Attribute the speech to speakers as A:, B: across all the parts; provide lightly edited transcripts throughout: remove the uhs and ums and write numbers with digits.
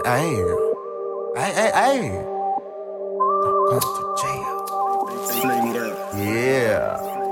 A: Come to jail. Yeah.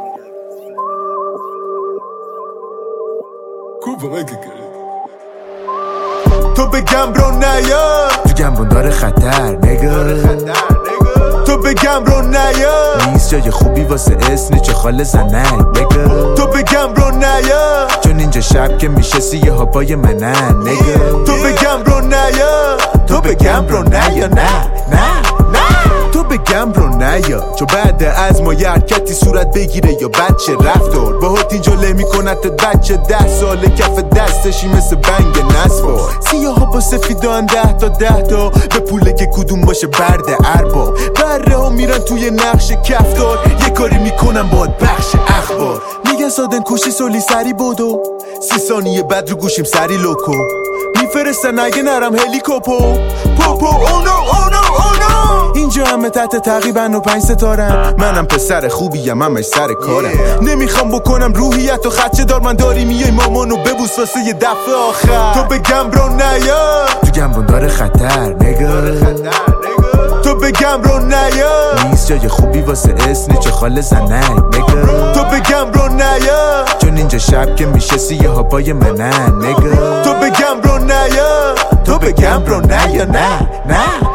A: تو به گمرو نیا، تو گمرون داره خطر نگه، تو به گمرو نیا، نیست جای خوبی واسه اسنی چه خاله زنک نگه، تو به گمرو نیا، چون اینجا شب که میشه سیه ها پای منن نگه، تو به گمرو نیا، تو به گمرو نیا، نه تو به گمرو نیا، چون بعد از ما یه حرکتی صورت بگیره یا بچه رفتار باهات اینجا له میکنت بچه 10 ساله کف دستشی مثل بنگ نصفار، سیاه ها با سفیدان 10 تا به پوله که کدوم باشه برد ارباب، بره ها میرن توی نقش کفتار، یه کاری میکنم باید بخش اخبار، میگن سادن کشی سولی سری بودو 30 ثانیه بعد رو گوشیم سری لوکو میفرستن اگه نرم هلیکوپو پوپو اونو اینجا همه تحت تقریبا و 5 ستارم، منم پسر خوبیم همش سر کارم، نمیخوام بکنم روحیت و خدچه دار، من داری میای مامانو ببوس واسه یه دفعه آخر، تو به گمرو نیا، تو گمرون داره خطر نگه، تو به گمرو نیا، نیست جای خوبی واسه اسنی چه خاله زنک نگه، تو به گمرو نیا، چون اینجا شب که میشه سیه ها پای منن نگه، تو به گمرو نیا، تو به گمرو نیا، نه